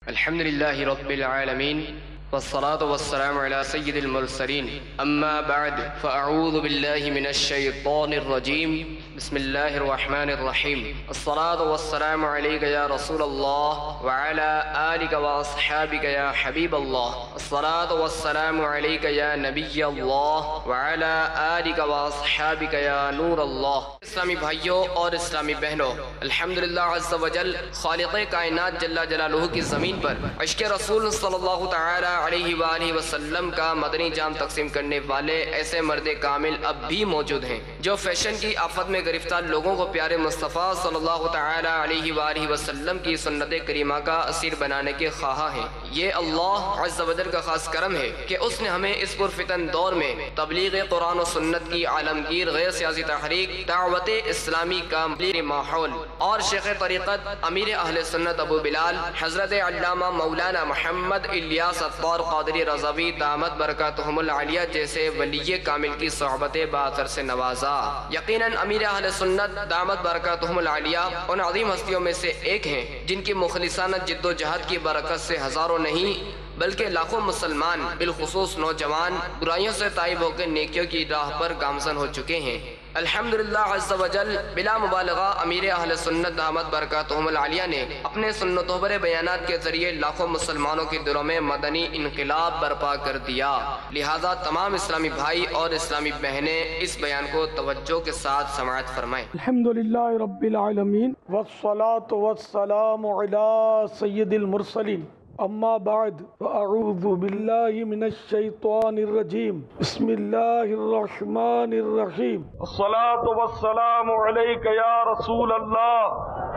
الحمد لله رب العالمين والصلاة والسلام على سيد المرسلين أما بعد فأعوذ بالله من الشيطان الرجيم بسم الله الرحمن الرحيم الصلاة والسلام عليك يا رسول الله وعلى آلك وأصحابك يا حبيب الله الصلاة والسلام عليك يا نبي الله وعلى آلك وأصحابك يا نور الله۔ اسلامی بھائیوں اور اسلامی بہنوں، الحمدللہ عز و جل خالق کائنات جل جلالہ کی زمین پر عشق رسول صلی اللہ تعالی علیہ وآلہ وسلم کا مدنی جام تقسیم کرنے والے ایسے مرد کامل اب بھی موجود ہیں جو فیشن کی آفت میں گرفتار لوگوں کو پیارے مصطفیٰ صلی اللہ تعالی علیہ وآلہ وسلم کی سنت کریمہ کا اسیر بنانے کے خواہاں ہیں۔ یہ اللہ عز و جل کا خاص کرم ہے کہ اس نے ہمیں اس پرفتن دور میں تبلیغ قرآن و سنت کی عالمگیر غیر سیاسی تحریک، دعوت اسلامی کا ماحول اور شیخ طریقت امیر اہل سنت ابو بلال حضرت علامہ مولانا محمد الیاس عطار قادری رضوی دامت برکاتہم العالیہ جیسے ولی کامل کی صحبت باثر سے نوازا۔ یقیناً امیر اہل سنت دامت برکاتہم العالیہ ان عظیم ہستیوں میں سے ایک ہیں جن کی مخلصانہ جد و جہد کی برکت سے ہزاروں نہیں بلکہ لاکھوں مسلمان بالخصوص نوجوان برائیوں سے تائب ہو کے نیکیوں کی راہ پر گامزن ہو چکے ہیں۔ الحمدللہ عز و جل بلا مبالغہ امیر اہل سنت دامت برکاتہم العالیہ نے اپنے سنتوں پر بیانات کے ذریعے لاکھوں مسلمانوں کے دلوں میں مدنی انقلاب برپا کر دیا۔ لہذا تمام اسلامی بھائی اور اسلامی بہنیں اس بیان کو توجہ کے ساتھ سماعت فرمائیں۔ الحمدللہ رب العالمین والصلاة والسلام علی سید المرسلین اما بعد فاعوذ باللہ من الشیطان الرجیم بسم اللہ الرحمن الرحیم الصلاة والسلام علیک یا رسول اللہ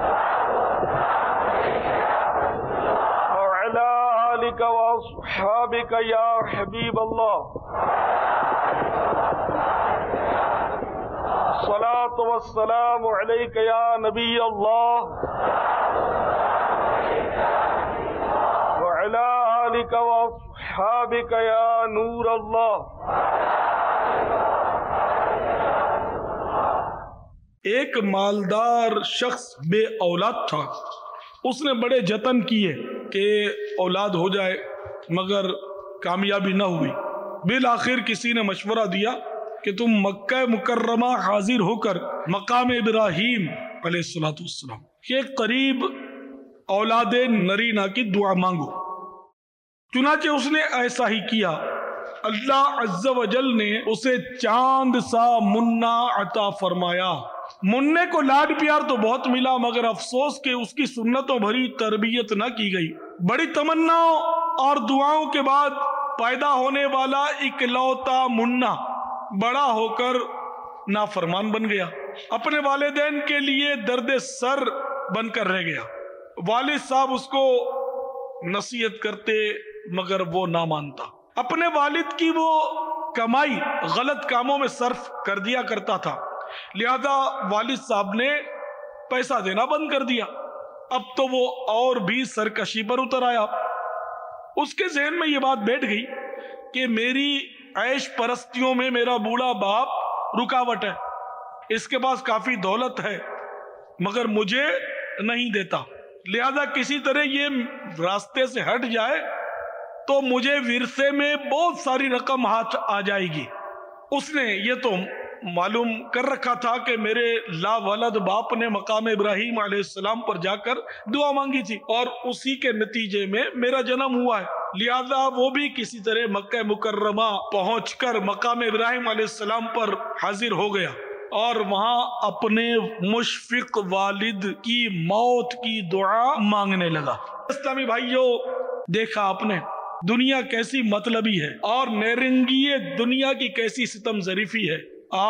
وعلی آلک واصحابک یا حبیب اللہ الصلاة والسلام علیک یا نبی اللہ وعلى آلك وأصحابك يا نور اللہ۔ ایک مالدار شخص بے اولاد تھا، اس نے بڑے جتن کیے کہ اولاد ہو جائے مگر کامیابی نہ ہوئی۔ بالآخر کسی نے مشورہ دیا کہ تم مکہ مکرمہ حاضر ہو کر مقام ابراہیم علیہ السلام کے قریب اولاد نرینہ کی دعا مانگو۔ چنانچہ اس نے ایسا ہی کیا۔ اللہ عز و جل نے اسے چاند سا منہ عطا فرمایا۔ منہ کو لاڈ پیار تو بہت ملا مگر افسوس کہ اس کی سنتوں بھری تربیت نہ کی گئی۔ بڑی تمناؤں اور دعاؤں کے بعد پیدا ہونے والا اکلوتا منہ بڑا ہو کر نافرمان بن گیا، اپنے والدین کے لیے درد سر بن کر رہ گیا۔ والد صاحب اس کو نصیحت کرتے مگر وہ نہ مانتا۔ اپنے والد کی وہ کمائی غلط کاموں میں صرف کر دیا کرتا تھا، لہذا والد صاحب نے پیسہ دینا بند کر دیا۔ اب تو وہ اور بھی سرکشی پر اتر آیا۔ اس کے ذہن میں یہ بات بیٹھ گئی کہ میری عیش پرستیوں میں میرا بوڑھا باپ رکاوٹ ہے، اس کے پاس کافی دولت ہے مگر مجھے نہیں دیتا، لہذا کسی طرح یہ راستے سے ہٹ جائے تو مجھے ورثے میں بہت ساری رقم ہاتھ آ جائے گی۔ اس نے یہ تو معلوم کر رکھا تھا کہ میرے لا ولد باپ نے مقام ابراہیم علیہ السلام پر جا کر دعا مانگی تھی اور اسی کے نتیجے میں میرا جنم ہوا ہے، لہذا وہ بھی کسی طرح مکہ مکرمہ پہنچ کر مقام ابراہیم علیہ السلام پر حاضر ہو گیا اور وہاں اپنے مشفق والد کی موت کی دعا مانگنے لگا۔ اسلامی بھائیوں، دیکھا آپ نے دنیا کیسی مطلبی ہے اور نیرنگی دنیا کی کیسی ستم ظریفی ہے۔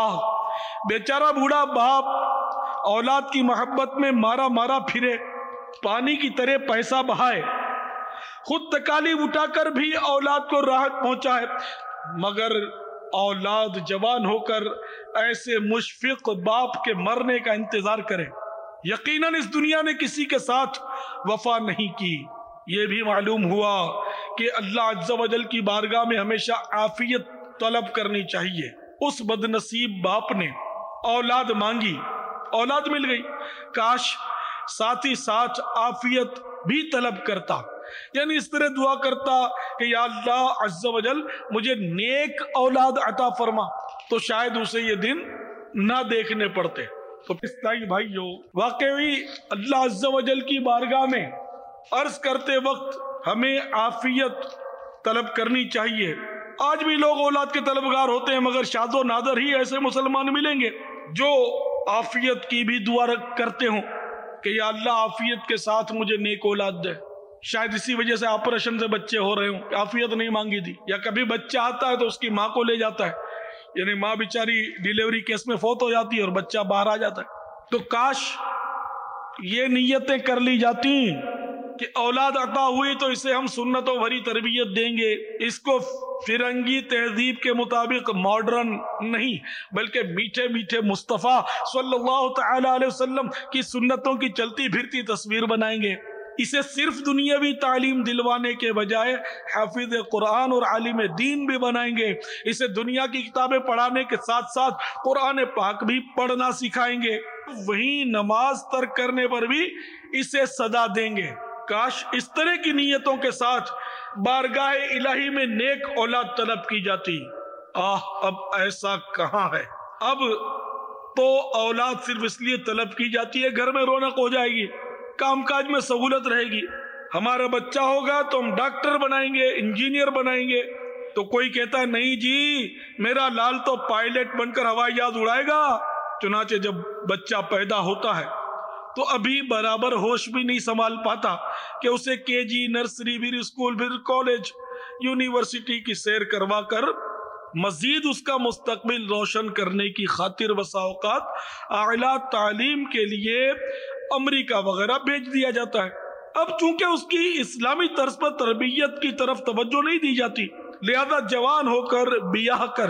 بیچارہ بوڑھا باپ اولاد کی محبت میں مارا مارا پھرے، پانی کی طرح پیسہ بہائے، خود تکالیف اٹھا کر بھی اولاد کو راحت پہنچائے، مگر اولاد جوان ہو کر ایسے مشفق باپ کے مرنے کا انتظار کرے۔ یقیناً اس دنیا نے کسی کے ساتھ وفا نہیں کی۔ یہ بھی معلوم ہوا کہ اللہ عز و جل کی بارگاہ میں ہمیشہ عافیت طلب کرنی چاہیے۔ اس بد نصیب باپ نے اولاد مانگی، اولاد مل گئی، کاش ساتھ ہی ساتھ عافیت بھی طلب کرتا، یعنی اس طرح دعا کرتا کہ یا اللہ عز و جل مجھے نیک اولاد عطا فرما، تو شاید اسے یہ دن نہ دیکھنے پڑتے۔ تو اسلامی بھائیو، واقعی اللہ عز و جل کی بارگاہ میں عرض کرتے وقت ہمیں عافیت طلب کرنی چاہیے۔ آج بھی لوگ اولاد کے طلبگار ہوتے ہیں، مگر شاذ و نادر ہی ایسے مسلمان ملیں گے جو عافیت کی بھی دعا کرتے ہوں کہ یا اللہ عافیت کے ساتھ مجھے نیک اولاد دے۔ شاید اسی وجہ سے آپریشن سے بچے ہو رہے ہوں، عافیت نہیں مانگی تھی، یا کبھی بچہ آتا ہے تو اس کی ماں کو لے جاتا ہے، یعنی ماں بیچاری ڈیلیوری کیس میں فوت ہو جاتی ہے اور بچہ باہر آ جاتا ہے۔ تو کاش یہ نیتیں کر لی جاتی کہ اولاد عطا ہوئی تو اسے ہم سنت و بھری تربیت دیں گے، اس کو فرنگی تہذیب کے مطابق ماڈرن نہیں بلکہ میٹھے میٹھے مصطفیٰ صلی اللہ تعالی علیہ وسلم کی سنتوں کی چلتی پھرتی تصویر بنائیں گے۔ اسے صرف دنیاوی تعلیم دلوانے کے بجائے حافظ قرآن اور عالم دین بھی بنائیں گے۔ اسے دنیا کی کتابیں پڑھانے کے ساتھ ساتھ قرآن پاک بھی پڑھنا سکھائیں گے، وہیں نماز ترک کرنے پر بھی اسے سزا دیں گے۔ کاش اس طرح کی نیتوں کے ساتھ بارگاہ الہی میں نیک اولاد طلب کی جاتی۔ اب ایسا کہاں ہے؟ اب تو اولاد صرف اس لیے طلب کی جاتی ہے گھر میں رونق ہو جائے گی، کام کاج میں سہولت رہے گی، ہمارا بچہ ہوگا تو ہم ڈاکٹر بنائیں گے، انجینئر بنائیں گے۔ تو کوئی کہتا ہے نہیں جی میرا لال تو پائلٹ بن کر ہوائی جہاز اڑائے گا۔ چنانچہ جب بچہ پیدا ہوتا ہے تو ابھی برابر ہوش بھی نہیں سنبھال پاتا کہ اسے کے جی، نرسری، پھر اسکول، پھر کالج، یونیورسٹی کی سیر کروا کر مزید اس کا مستقبل روشن کرنے کی خاطر بسا اوقات اعلیٰ تعلیم کے لیے امریکہ وغیرہ بھیج دیا جاتا ہے۔ اب چونکہ اس کی اسلامی طرز پر تربیت کی طرف توجہ نہیں دی جاتی، لہذا جوان ہو کر بیاہ کر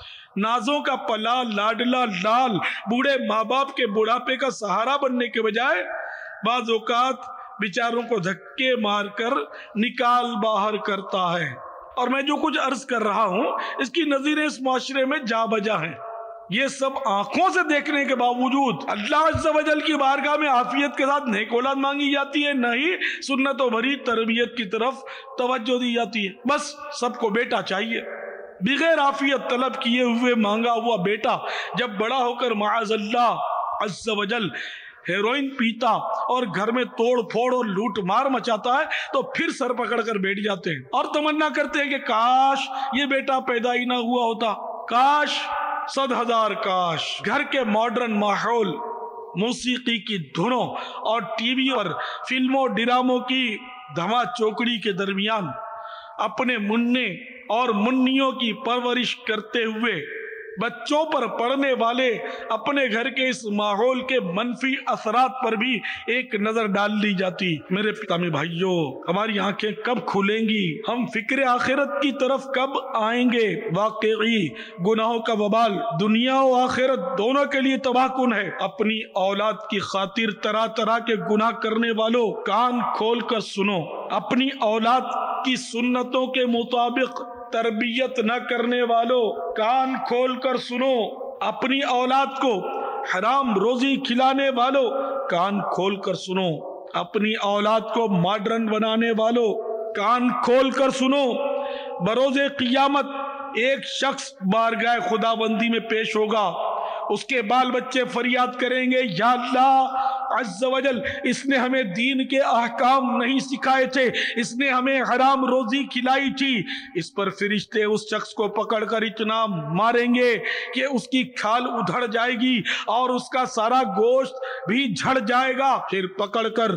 نازوں کا پلا، لاڈلا لال، بوڑھے ماں باپ کے بڑھاپے کا سہارا بننے کے بجائے بعض اوقات بیچاروں کو دھکے مار کر نکال باہر کرتا ہے۔ اور میں جو کچھ عرض کر رہا ہوں اس کی نظیریں اس معاشرے میں جا بجا ہیں۔ یہ سب آنکھوں سے دیکھنے کے باوجود اللہ عز و جل کی بارگاہ میں عافیت کے ساتھ نیک اولاد مانگی جاتی ہے، نہ ہی سنت و بھری تربیت کی طرف توجہ دی جاتی ہے۔ بس سب کو بیٹا چاہیے، بغیر عافیت طلب کیے ہوئے مانگا ہوا بیٹا جب بڑا ہو کر معاذ اللہ عز و جل ہیروئن پیتا اور گھر میں توڑ پھوڑ اور لوٹ مار مچاتا ہے تو پھر سر پکڑ کر بیٹھ جاتے ہیں اور تمنا کرتے ہیں کہ کاش یہ بیٹا پیدا ہی نہ ہوا ہوتا، کاش 100,000 کاش۔ گھر کے ماڈرن ماحول، موسیقی کی دھنوں اور ٹی وی اور فلموں ڈراموں کی دھما چوکڑی کے درمیان اپنے مننے اور منیوں کی پرورش کرتے ہوئے بچوں پر پڑنے والے اپنے گھر کے اس ماحول کے منفی اثرات پر بھی ایک نظر ڈال لی جاتی۔ میرے پیغامی بھائیوں، ہماری آنکھیں کب کھلیں گی؟ ہم فکر آخرت کی طرف کب آئیں گے؟ واقعی گناہوں کا وبال دنیا و آخرت دونوں کے لیے تباہ کن ہے۔ اپنی اولاد کی خاطر طرح طرح کے گناہ کرنے والوں کان کھول کر سنو، اپنی اولاد کی سنتوں کے مطابق تربیت نہ کرنے والوں کان کھول کر سنو، اپنی اولاد کو حرام روزی کھلانے والوں کان کھول کر سنو، اپنی اولاد کو ماڈرن بنانے والوں کان کھول کر سنو۔ بروز قیامت ایک شخص بارگاہ خدا بندی میں پیش ہوگا، اس کے بال بچے فریاد کریں گے یا اللہ عز و جل اس نے ہمیں دین کے احکام نہیں سکھائے تھے، اس نے ہمیں حرام روزی کھلائی تھی۔ اس پر فرشتے اس شخص کو پکڑ کر اتنا ماریں گے کہ اس کی کھال ادھڑ جائے گی اور اس کا سارا گوشت بھی جھڑ جائے گا۔ پھر پکڑ کر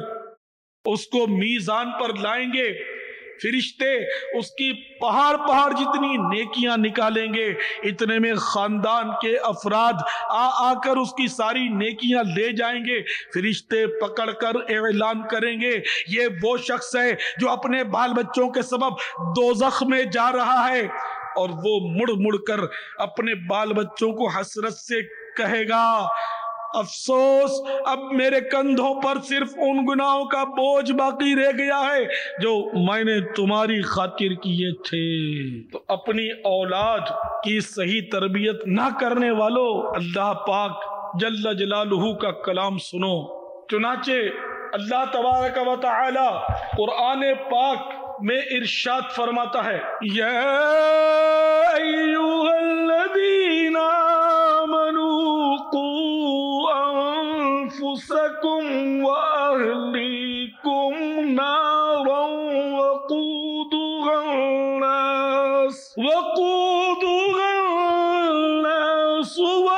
اس کو میزان پر لائیں گے، فرشتے اس کی پہاڑ جتنی نیکیاں نکالیں گے، اتنے میں خاندان کے افراد آ کر اس کی ساری نیکیاں لے جائیں گے۔ فرشتے پکڑ کر اعلان کریں گے یہ وہ شخص ہے جو اپنے بال بچوں کے سبب دوزخ میں جا رہا ہے، اور وہ مڑ کر اپنے بال بچوں کو حسرت سے کہے گا افسوس، اب میرے کندھوں پر صرف ان گناہوں کا بوجھ باقی رہ گیا ہے جو میں نے تمہاری خاطر کیے تھے۔ تو اپنی اولاد کی صحیح تربیت نہ کرنے والوں اللہ پاک جل جلالہ کا کلام سنو۔ چنانچہ اللہ تبارک و تعالی قرآن پاک میں ارشاد فرماتا ہے یا ایھا الذین آمنوا قوا انفسکم واہلیکم نارا وقودها الناس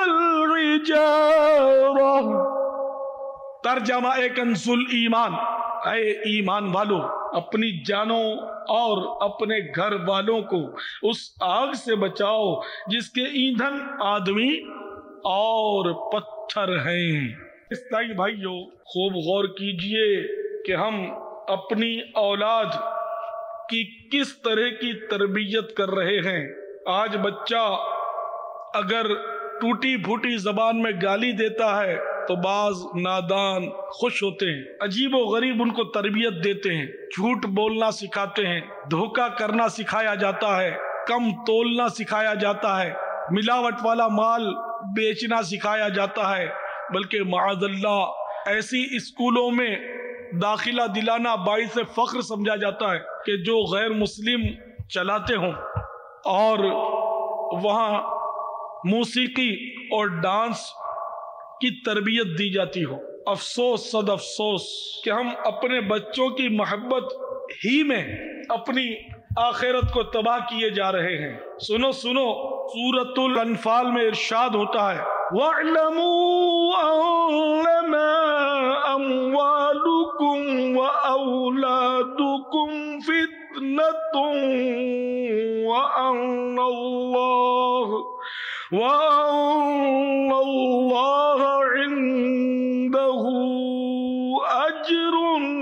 والحجارہ۔ ترجمہ کنز الایمان، اے ایمان والو اپنی جانوں اور اپنے گھر والوں کو اس آگ سے بچاؤ جس کے ایندھن آدمی اور پتھر ہیں۔ اسلامی بھائیو خوب غور کیجئے کہ ہم اپنی اولاد کی کس طرح کی تربیت کر رہے ہیں۔ آج بچہ اگر ٹوٹی پھوٹی زبان میں گالی دیتا ہے تو بعض نادان خوش ہوتے ہیں، عجیب و غریب ان کو تربیت دیتے ہیں، جھوٹ بولنا سکھاتے ہیں، دھوکہ کرنا سکھایا جاتا ہے، کم تولنا سکھایا جاتا ہے، ملاوٹ والا مال بیچنا سکھایا جاتا ہے، بلکہ معاذ اللہ ایسی اسکولوں میں داخلہ دلانا باعث فخر سمجھا جاتا ہے کہ جو غیر مسلم چلاتے ہوں اور وہاں موسیقی اور ڈانس کی تربیت دی جاتی ہو۔ افسوس صد افسوس کہ ہم اپنے بچوں کی محبت ہی میں اپنی آخرت کو تباہ کیے جا رہے ہیں۔ سنو سورۃ الانفال میں ارشاد ہوتا ہے وَاعْلَمُوا أَنَّمَا أَمْوَالُكُمْ وَأَوْلَادُكُمْ فِتْنَةٌ وَأَنَّ اللَّهَ عِندَهُ أَجْرٌ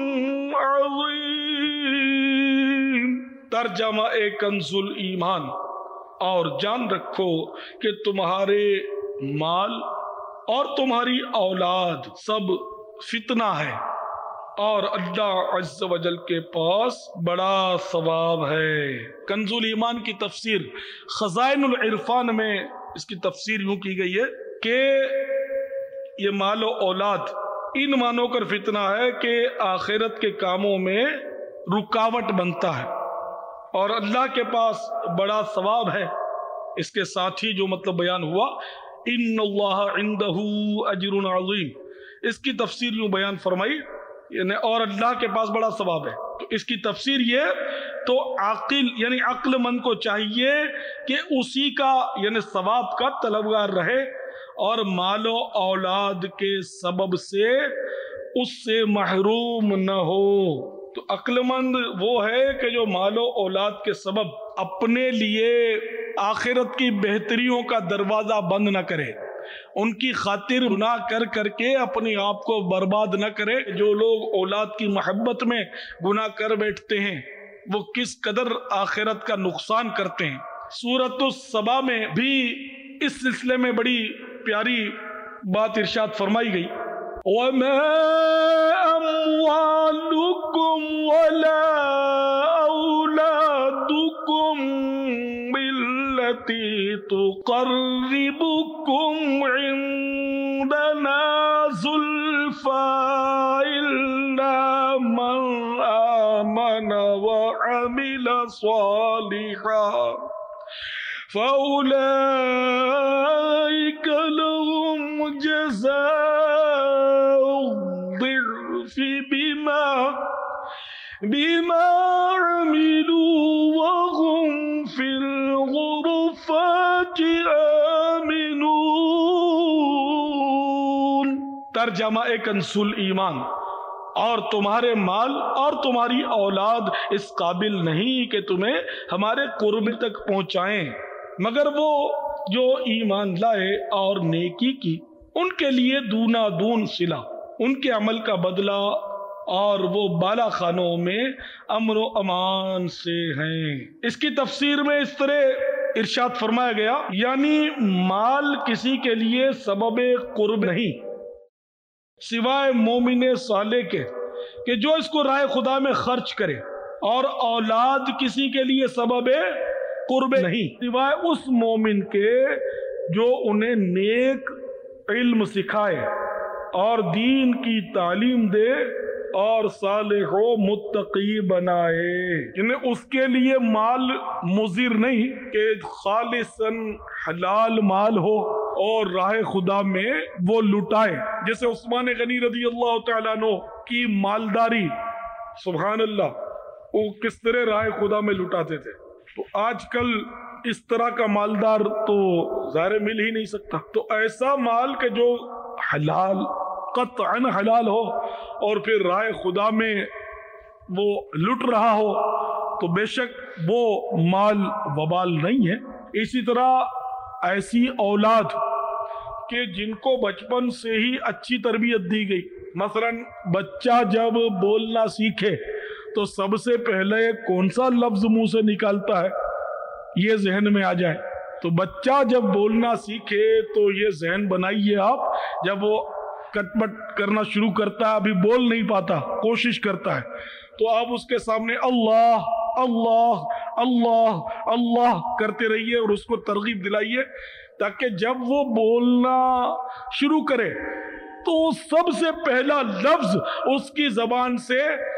عَظِيمٌ۔ ترجمہ کنز الایمان، اور جان رکھو کہ تمہارے مال اور تمہاری اولاد سب فتنہ ہے اور اللہ عز و جل کے پاس بڑا ثواب ہے۔ کنز الایمان کی تفسیر خزائن العرفان میں اس کی تفسیر یوں کی گئی ہے کہ یہ مال و اولاد ان مانوں کر فتنہ ہے کہ آخرت کے کاموں میں رکاوٹ بنتا ہے اور اللہ کے پاس بڑا ثواب ہے۔ اس کے ساتھ ہی جو مطلب بیان ہوا ان اللہ عندہ اجر عظیم، اس کی تفسیر یوں بیان فرمائی یعنی اور اللہ کے پاس بڑا ثواب ہے۔ تو اس کی تفسیر یہ تو عاقل یعنی عقل مند کو چاہیے کہ اسی کا یعنی ثواب کا طلبگار رہے اور مال و اولاد کے سبب سے اس سے محروم نہ ہو۔ تو عقل مند وہ ہے کہ جو مال و اولاد کے سبب اپنے لیے آخرت کی بہتریوں کا دروازہ بند نہ کرے، ان کی خاطر گناہ کر کے اپنے آپ کو برباد نہ کرے۔ جو لوگ اولاد کی محبت میں گناہ کر بیٹھتے ہیں وہ کس قدر آخرت کا نقصان کرتے ہیں۔ سورۃ السبا میں بھی اس سلسلے میں بڑی پیاری بات ارشاد فرمائی گئی وَمَا أَمْوَالُكُمْ وَلَا أَوْلَادُكُمْ بِالَّتِي تُقَرِّبُكُمْ عِنْدَنَا زُلْفَىٰ إِلَّا مَنْ آمَنَ وَعَمِلَ صَالِحًا فَأُولَئِكَ لَهُمْ جَزَاءُ الضِّعْفِ بِمَا عَمِلُوا وَهُمْ فِي الْغُرُفَاتِ آمِنُونَ۔ ترجمہ کنز الایمان، اور تمہارے مال اور تمہاری اولاد اس قابل نہیں کہ تمہیں ہمارے قرب تک پہنچائیں مگر وہ جو ایمان لائے اور نیکی کی، ان کے لیے دونا دون صلہ، ان کے عمل کا بدلہ اور وہ بالا خانوں میں امن و امان سے ہیں۔ اس کی تفسیر میں اس طرح ارشاد فرمایا گیا یعنی مال کسی کے لیے سبب قرب نہیں سوائے مومن صالح کے کہ جو اس کو راہ خدا میں خرچ کرے، اور اولاد کسی کے لیے سبب قرب نہیں سوائے اس مومن کے جو انہیں نیک علم سکھائے اور دین کی تعلیم دے اور صالح و متقی بنائے، یعنی اس کے لیے مال مضر نہیں کہ خالصاً حلال مال ہو اور راہ خدا میں وہ لٹائے، جیسے عثمان غنی رضی اللہ تعالیٰ عنہ کی مالداری، سبحان اللہ، وہ کس طرح راہ خدا میں لٹاتے تھے۔ تو آج کل اس طرح کا مالدار تو ظاہر مل ہی نہیں سکتا۔ تو ایسا مال کہ جو حلال، قطعاً حلال ہو اور پھر راہ خدا میں وہ لٹ رہا ہو، تو بے شک وہ مال وبال نہیں ہے۔ اسی طرح ایسی اولاد کہ جن کو بچپن سے ہی اچھی تربیت دی گئی، مثلا بچہ جب بولنا سیکھے تو سب سے پہلے کون سا لفظ منہ سے نکالتا ہے یہ ذہن میں آ جائے۔ تو بچہ جب بولنا سیکھے تو یہ ذہن بنائیے آپ، جب وہ کٹ پٹ کرنا شروع کرتا ہے، ابھی بول نہیں پاتا، کوشش کرتا ہے، تو آپ اس کے سامنے اللہ اللہ اللہ اللہ کرتے رہیے اور اس کو ترغیب دلائیے، تاکہ جب وہ بولنا شروع کرے تو سب سے پہلا لفظ اس کی زبان سے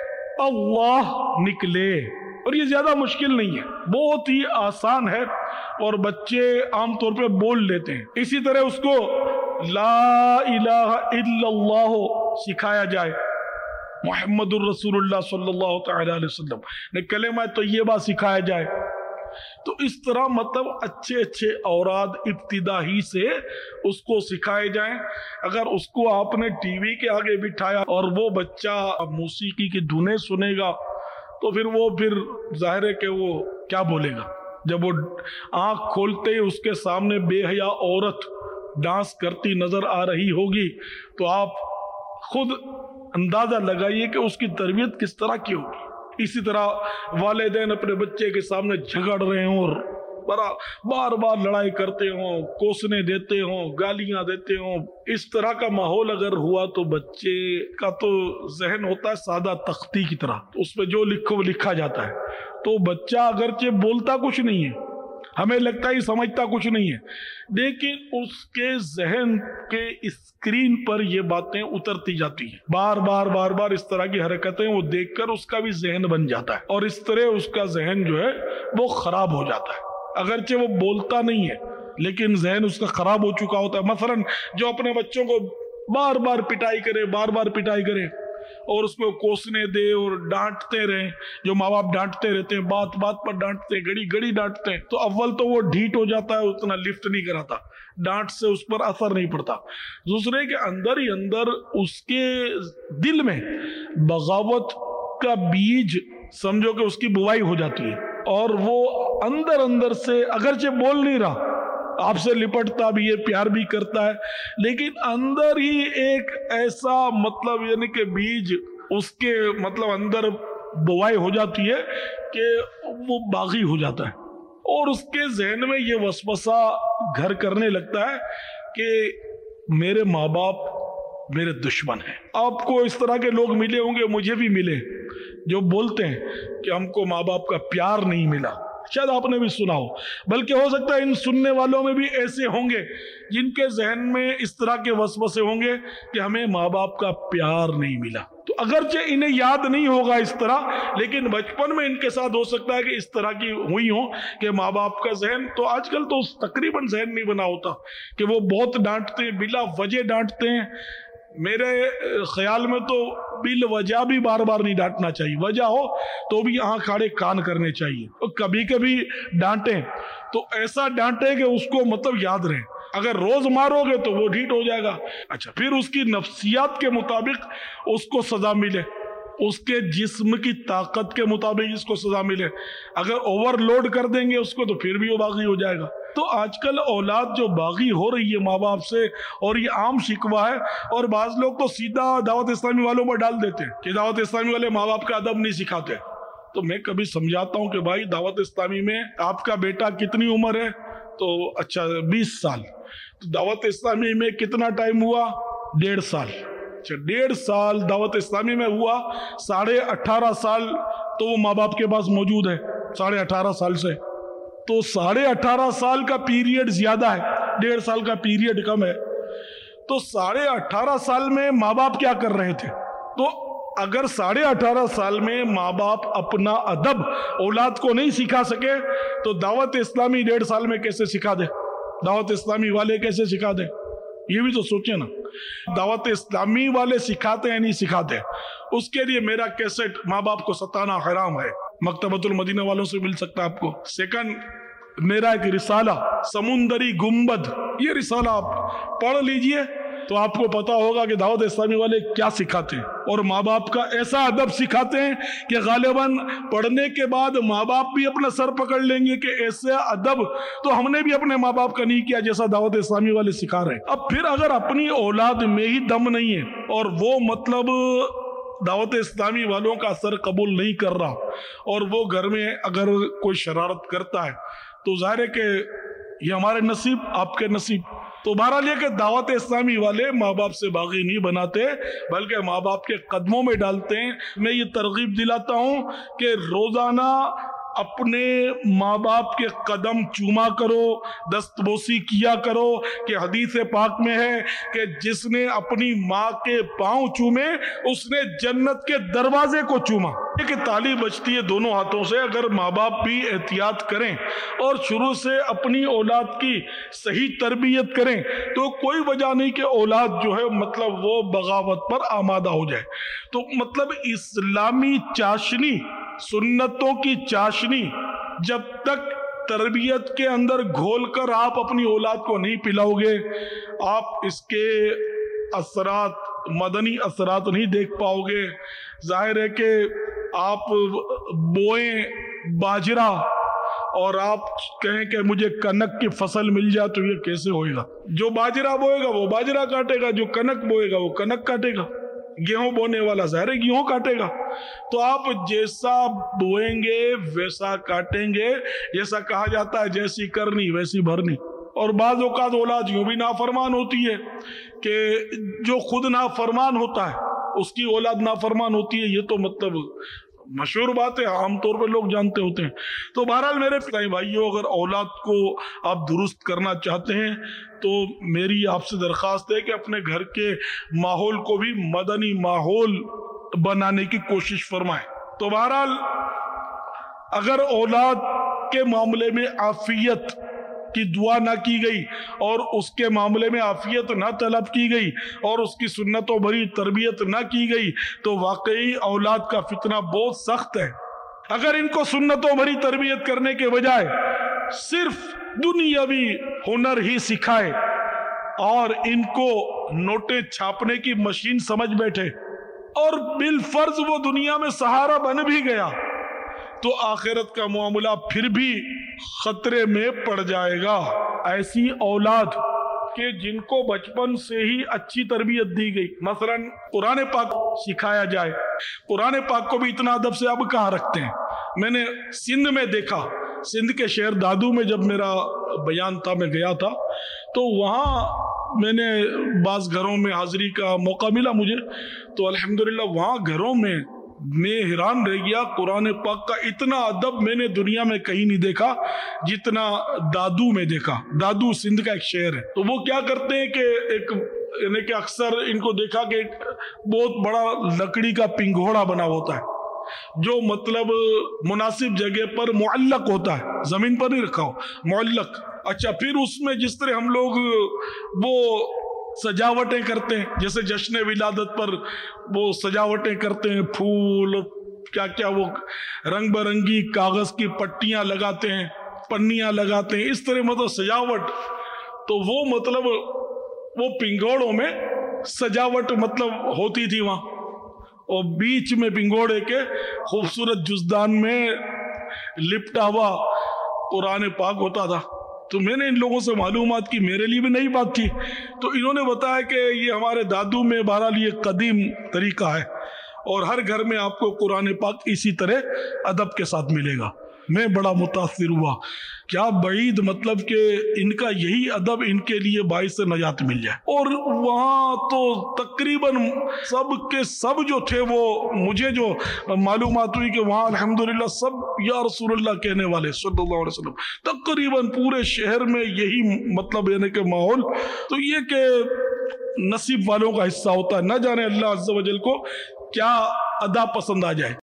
اللہ نکلے۔ اور یہ زیادہ مشکل نہیں ہے، بہت ہی آسان ہے، اور بچے عام طور پہ بول لیتے ہیں۔ اسی طرح اس کو لا الہ الا اللہ سکھایا جائے، محمد الرسول اللہ صلی اللہ تعالی علیہ وسلم، کلمہ طیبہ سکھایا جائے۔ تو اس طرح مطلب اچھے اچھے اوراد ابتدا ہی سے اس کو سکھائے جائیں۔ اگر اس کو آپ نے ٹی وی کے آگے بٹھایا اور وہ بچہ موسیقی کی دھنیں سنے گا تو پھر ظاہر ہے کہ وہ کیا بولے گا۔ جب وہ آنکھ کھولتے ہی اس کے سامنے بے حیا عورت ڈانس کرتی نظر آ رہی ہوگی تو آپ خود اندازہ لگائیے کہ اس کی تربیت کس طرح کی ہوگی۔ اسی طرح والدین اپنے بچے کے سامنے جھگڑ رہے ہوں اور بار بار لڑائی کرتے ہوں، کوسنے دیتے ہوں، گالیاں دیتے ہوں، اس طرح کا ماحول اگر ہوا تو بچے کا تو ذہن ہوتا ہے سادہ تختی کی طرح، اس پہ جو لکھو وہ لکھا جاتا ہے۔ تو بچہ اگرچہ بولتا کچھ نہیں ہے، ہمیں لگتا ہے سمجھتا کچھ نہیں ہے، لیکن اس کے ذہن کے اسکرین پر یہ باتیں اترتی جاتی ہیں، بار بار اس طرح کی حرکتیں وہ دیکھ کر اس کا بھی ذہن بن جاتا ہے، اور اس طرح اس کا ذہن جو ہے وہ خراب ہو جاتا ہے۔ اگرچہ وہ بولتا نہیں ہے لیکن ذہن اس کا خراب ہو چکا ہوتا ہے۔ مثلا جو اپنے بچوں کو بار بار پٹائی کرے اور اس کو کوسنے دے اور ڈانٹتے رہیں، جو ماں باپ ڈانٹتے رہتے ہیں، بات بات پر ڈانٹتے ہیں، گڑی ڈانٹتے ہیں، تو اول تو وہ ڈھیٹ ہو جاتا ہے، اتنا لفٹ نہیں کراتا، ڈانٹ سے اس پر اثر نہیں پڑتا۔ دوسرے کے اندر ہی اندر اس کے دل میں بغاوت کا بیج سمجھو کہ اس کی بوائی ہو جاتی ہے، اور وہ اندر سے اگرچہ بول نہیں رہا، آپ سے لپٹتا بھی ہے، پیار بھی کرتا ہے، لیکن اندر ہی ایک ایسا مطلب یعنی کہ بیج اس کے مطلب اندر بوائی ہو جاتی ہے کہ وہ باغی ہو جاتا ہے، اور اس کے ذہن میں یہ وسوسہ گھر کرنے لگتا ہے کہ میرے ماں باپ میرے دشمن ہیں۔ آپ کو اس طرح کے لوگ ملے ہوں گے، مجھے بھی ملے، جو بولتے ہیں کہ ہم کو ماں باپ کا پیار نہیں ملا، شاید آپ نے بھی سنا ہو، بلکہ ہو سکتا ہے ان سننے والوں میں بھی ایسے ہوں گے جن کے ذہن میں اس طرح کے وسوسے ہوں گے کہ ہمیں ماں باپ کا پیار نہیں ملا۔ تو اگرچہ انہیں یاد نہیں ہوگا اس طرح، لیکن بچپن میں ان کے ساتھ ہو سکتا ہے کہ اس طرح کی ہوئی ہوں کہ ماں باپ کا ذہن، تو آج کل تو تقریباً ذہن نہیں بنا ہوتا کہ وہ بہت ڈانٹتے ہیں، بلا وجہ ڈانٹتے ہیں۔ میرے خیال میں تو بل وجہ بھی بار نہیں ڈانٹنا چاہیے، وجہ ہو تو بھی آنکھ آڑے کان کرنے چاہیے، اور کبھی کبھی ڈانٹیں تو ایسا ڈانٹیں کہ اس کو مطلب یاد رہے۔ اگر روز مارو گے تو وہ ڈھیٹ ہو جائے گا، اچھا پھر اس کی نفسیات کے مطابق اس کو سزا ملے، اس کے جسم کی طاقت کے مطابق اس کو سزا ملے۔ اگر اوور لوڈ کر دیں گے اس کو تو پھر بھی وہ باغی ہو جائے گا۔ تو آج کل اولاد جو باغی ہو رہی ہے ماں باپ سے، اور یہ عام شکوہ ہے، اور بعض لوگ تو سیدھا دعوت اسلامی والوں پر ڈال دیتے ہیں کہ دعوت اسلامی والے ماں باپ کا ادب نہیں سکھاتے۔ تو میں کبھی سمجھاتا ہوں کہ بھائی دعوت اسلامی میں آپ کا بیٹا کتنی عمر ہے؟ تو اچھا 20 سال۔ تو دعوت اسلامی میں کتنا ٹائم ہوا؟ 1.5 سال۔ اچھا 1.5 سال دعوت اسلامی میں ہوا، 18.5 سال تو وہ ماں باپ کے پاس موجود ہے، 18.5 سال سے تو 18.5 سال کا پیریڈ زیادہ ہے، 1.5 سال کا پیریڈ کم ہے۔ تو 18.5 سال میں ماں باپ کیا کر رہے تھے؟ تو اگر 18.5 سال میں ماں باپ اپنا ادب اولاد کو نہیں سکھا سکے تو دعوت اسلامی 1.5 سال میں کیسے سکھا دے؟ دعوت اسلامی والے کیسے سکھا دے؟ یہ بھی تو سوچیں نا. دعوت اسلامی والے سکھاتے ہیں نہیں سکھاتے؟ اس کے لیے میرا کیسٹ ماں باپ کو ستانا حرام ہے، مکتبۃ المدینہ والوں سے مل سکتا ہے آپ کو. سیکنڈ، میرا ایک رسالہ سمندری گنبد، یہ رسالہ آپ پڑھ لیجئے تو آپ کو پتا ہوگا کہ دعوت اسلامی والے کیا سکھاتے ہیں، اور ماں باپ کا ایسا ادب سکھاتے ہیں کہ غالباً پڑھنے کے بعد ماں باپ بھی اپنا سر پکڑ لیں گے کہ ایسا ادب تو ہم نے بھی اپنے ماں باپ کا نہیں کیا جیسا دعوت اسلامی والے سکھا رہے ہیں. اب پھر اگر اپنی اولاد میں ہی دم نہیں ہے اور وہ مطلب دعوت اسلامی والوں کا اثر قبول نہیں کر رہا اور وہ گھر میں اگر کوئی شرارت کرتا ہے تو ظاہر ہے کہ یہ ہمارے نصیب، آپ کے نصیب. تو بہرحال یہ کہ دعوت اسلامی والے ماں باپ سے باغی نہیں بناتے بلکہ ماں باپ کے قدموں میں ڈالتے ہیں. میں یہ ترغیب دلاتا ہوں کہ روزانہ اپنے ماں باپ کے قدم چوما کرو، دست بوسی کیا کرو، کہ حدیث پاک میں ہے کہ جس نے اپنی ماں کے پاؤں چومے اس نے جنت کے دروازے کو چوما. کہ تالی بجتی ہے دونوں ہاتھوں سے. اگر ماں باپ بھی احتیاط کریں اور شروع سے اپنی اولاد کی صحیح تربیت کریں تو کوئی وجہ نہیں کہ اولاد جو ہے مطلب وہ بغاوت پر آمادہ ہو جائے. تو مطلب اسلامی چاشنی، سنتوں کی چاشنی جب تک تربیت کے اندر گھول کر آپ اپنی اولاد کو نہیں پلاؤ گے، آپ اس کے اثرات، مدنی اثرات نہیں دیکھ پاؤ گے. ظاہر ہے کہ آپ بوئیں باجرہ اور آپ کہیں کہ مجھے کنک کی فصل مل جائے تو یہ کیسے ہوئے گا؟ جو باجرہ بوئے گا وہ باجرہ کاٹے گا، جو کنک بوئے گا وہ کنک کاٹے گا. گیہوں بونے والا ظاہر ہے گیہوں کاٹے گا. تو آپ جیسا بوئیں گے ویسا کاٹیں گے. جیسا کہا جاتا ہے جیسی کرنی ویسی بھرنی. اور بعض اوقات اولاد یوں بھی نافرمان ہوتی ہے کہ جو خود نافرمان ہوتا ہے اس کی اولاد نافرمان ہوتی ہے. یہ تو مطلب مشہور بات ہے، عام طور پہ لوگ جانتے ہوتے ہیں. تو بہرحال میرے بھائیوں، اگر اولاد کو آپ درست کرنا چاہتے ہیں تو میری آپ سے درخواست ہے کہ اپنے گھر کے ماحول کو بھی مدنی ماحول بنانے کی کوشش فرمائیں. تو بہرحال اگر اولاد کے معاملے میں عافیت کی دعا نہ کی گئی اور اس کے معاملے میں عافیت نہ طلب کی گئی اور اس کی سنتوں بھری تربیت نہ کی گئی تو واقعی اولاد کا فتنہ بہت سخت ہے. اگر ان کو سنتوں بھری تربیت کرنے کے بجائے صرف دنیاوی ہنر ہی سکھائے اور ان کو نوٹیں چھاپنے کی مشین سمجھ بیٹھے اور بالفرض وہ دنیا میں سہارا بن بھی گیا تو آخرت کا معاملہ پھر بھی خطرے میں پڑ جائے گا. ایسی اولاد کہ جن کو بچپن سے ہی اچھی تربیت دی گئی، مثلا قرآن پاک سکھایا جائے. قرآن پاک کو بھی اتنا ادب سے اب کہاں رکھتے ہیں. میں نے سندھ میں دیکھا، سندھ کے شہر دادو میں جب میرا بیان تھا میں گیا تھا تو وہاں میں نے بعض گھروں میں حاضری کا موقع ملا مجھے. تو الحمدللہ وہاں گھروں میں حیران رہ گیا. قرآن پاک کا اتنا ادب میں نے دنیا میں کہیں نہیں دیکھا جتنا دادو میں دیکھا. دادو سندھ کا ایک شہر ہے. تو وہ کیا کرتے ہیں کہ ایک یعنی کہ اکثر ان کو دیکھا کہ بہت بڑا لکڑی کا پنگھوڑا بنا ہوتا ہے جو مطلب مناسب جگہ پر معلق ہوتا ہے، زمین پر نہیں رکھا ہو، معلق. اچھا، پھر اس میں جس طرح ہم لوگ وہ سجاوٹیں کرتے ہیں، جیسے جشن ولادت پر وہ سجاوٹیں کرتے ہیں، پھول کیا کیا وہ رنگ برنگی کاغذ کی پٹیاں لگاتے ہیں، پنیاں لگاتے ہیں، اس طرح مطلب سجاوٹ. تو وہ مطلب وہ پنگوڑوں میں سجاوٹ مطلب ہوتی تھی وہاں، اور بیچ میں پنگوڑے کے خوبصورت جزدان میں لپٹا ہوا قرآن پاک ہوتا تھا. تو میں نے ان لوگوں سے معلومات کی، میرے لیے بھی نئی بات تھی. تو انہوں نے بتایا کہ یہ ہمارے دادو میں بہرحال یہ قدیم طریقہ ہے اور ہر گھر میں آپ کو قرآن پاک اسی طرح ادب کے ساتھ ملے گا. میں بڑا متاثر ہوا. کیا بعید مطلب کہ ان کا یہی ادب ان کے لیے باعث نجات مل جائے. اور وہاں تو تقریباً سب کے سب جو تھے وہ مجھے جو معلومات ہوئی کہ وہاں الحمدللہ سب یا رسول اللہ کہنے والے صلی اللہ علیہ وسلم. تقریباً پورے شہر میں یہی مطلب یعنی کہ ماحول. تو یہ کہ نصیب والوں کا حصہ ہوتا ہے. نہ جانے اللہ عز و جل کو کیا ادا پسند آ جائے.